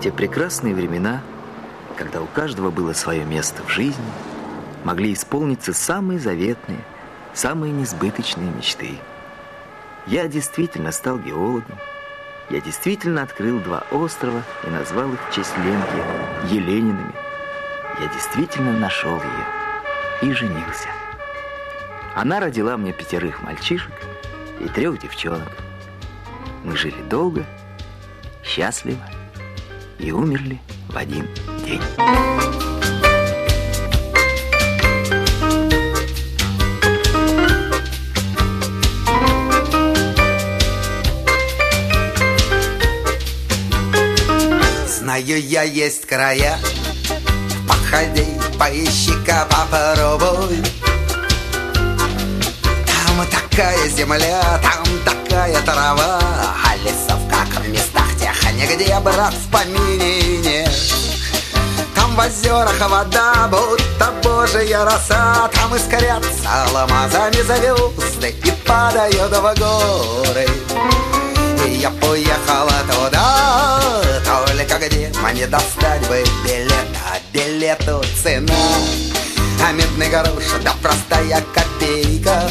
те прекрасные времена, когда у каждого было свое место в жизни, могли исполниться самые заветные, самые несбыточные мечты. Я действительно стал геологом. Я действительно открыл 2 острова и назвал их в честь Ленки Еленинами. Я действительно нашел ее и женился. Она родила мне 5 мальчишек и 3 девчонок. Мы жили долго, счастливо и умерли в один день. Знаю я, есть края, походи, поищи-ка, попробуй. Там такая земля, там такая трава, а лесов, как в местах тех, нигде, брат, в помине нет. Там в озерах вода, будто божья роса, там искрятся алмазами звезды и падают в горы. И я поехала туда, только где мне достать бы билет, а билету цена, а медный грош, да простая копейка.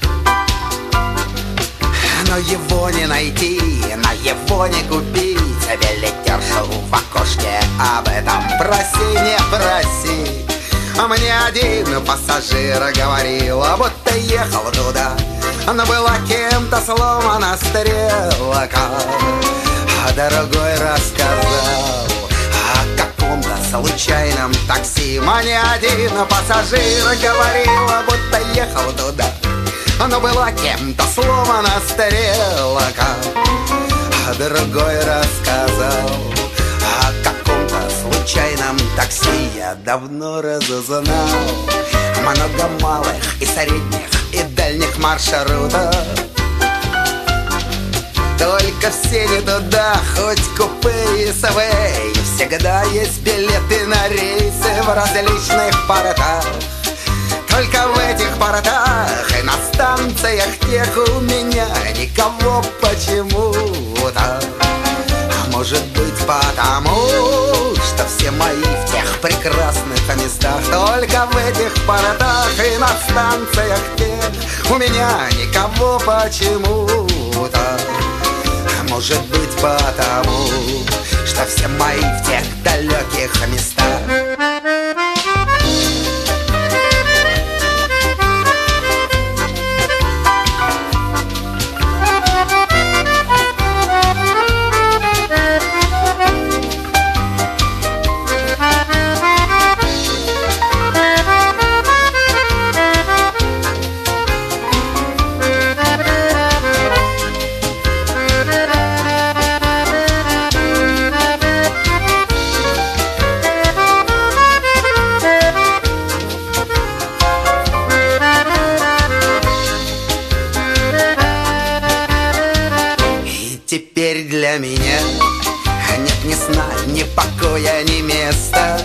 Но его не найти, на его не купить, билетершу в окошке об этом проси, не проси. А мне один пассажир говорил, будто ехал туда, но была кем-то сломана стрелка. А другой рассказал о каком-то случайном такси. Мне один пассажир говорил, будто ехал туда, но была кем-то сломана стрелка. А другой рассказал о каком-то случайном такси. Я давно разузнал много малых и средних и дальних маршрутов, только все не туда, хоть купе и СВ. Всегда есть билеты на рейсы в различных портах. Только в этих портах и на станциях тех у меня никого почему-то. А может быть потому, что все мои в тех прекрасных местах. Только в этих портах и на станциях тех у меня никого почему-то. А может быть потому, что все мои в тех далеких местах. Теперь для меня нет ни сна, ни покоя, ни места.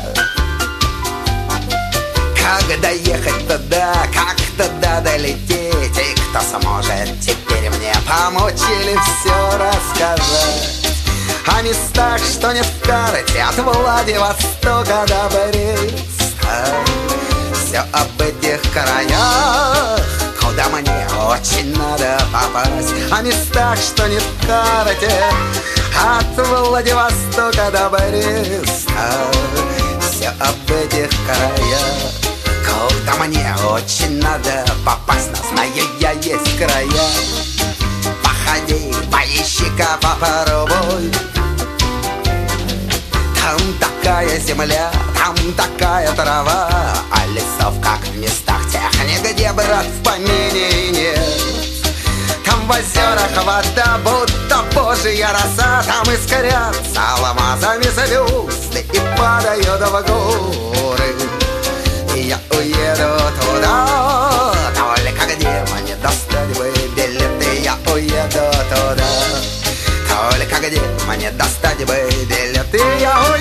Как доехать туда, как туда долететь, и кто сможет теперь мне помочь или все рассказать о местах, что не в карте, от Владивостока до Бреста. Все об этих краях, куда мне очень надо попасть, о местах, что не в карте, от Владивостока до Бреста. Все об этих краях, куда мне очень надо попасть, но знаю я, есть края. Походи, поищи-ка, попробуй. Там такая земля, там такая трава, а лесов, как в местах тех, нигде, брат, в помине нет. Там в озерах вода, будто божья роса, там искрятся алмазами звезды и падают в горы. И я уеду туда, только где мне достать бы билеты. Я уеду туда, только где мне достать бы билеты. Я уеду